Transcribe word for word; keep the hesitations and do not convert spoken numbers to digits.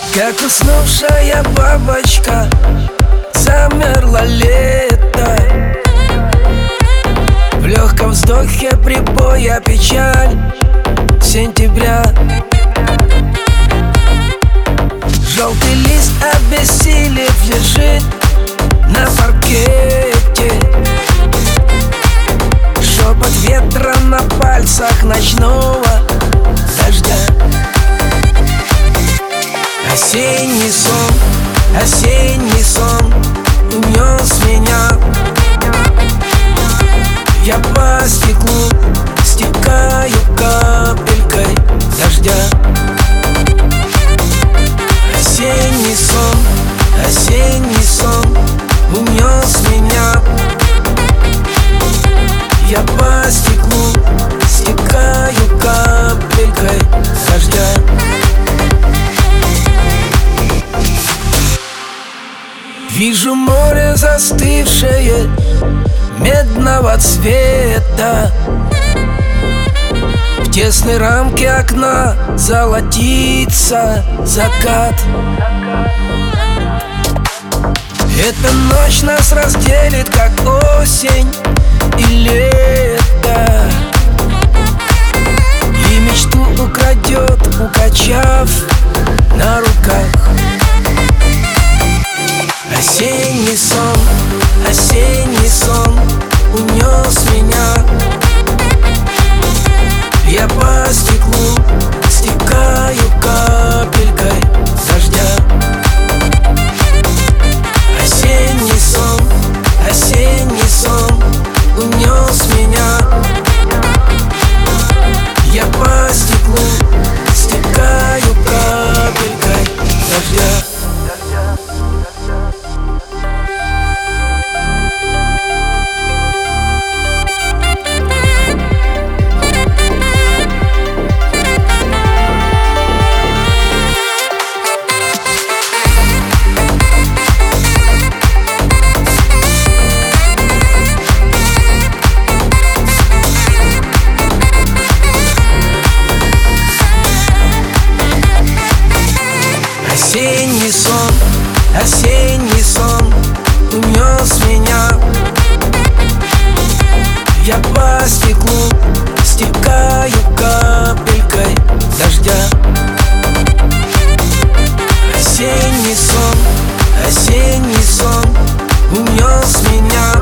Как уснувшая бабочка замерло лето. В легком вздохе прибоя печаль сентября. Желтый лист, обессилев, лежит на паркете. Шепот ветра на пальцах ночного дождя. Осенний сон, осенний сон унес меня. Я по стеклу стекаю капелькой дождя. Осенний сон, осенний сон унес меня. Я по стеклу стекаю капелькой дождя. Вижу море застывшее, медного цвета. В тесной рамке окна золотится закат. Эта ночь нас разделит, как осень и лето, и мечту украдет, укачав на руках. Осенний сон, осенний сон унес меня. Я по стеклу стекаю капелькой дождя. Осенний сон, осенний сон унес меня. Я по стеклу стекаю капелькой дождя. Осенний сон, осенний сон унес меня. Я по стеклу стекаю капелькой дождя. Осенний сон, осенний сон унес меня.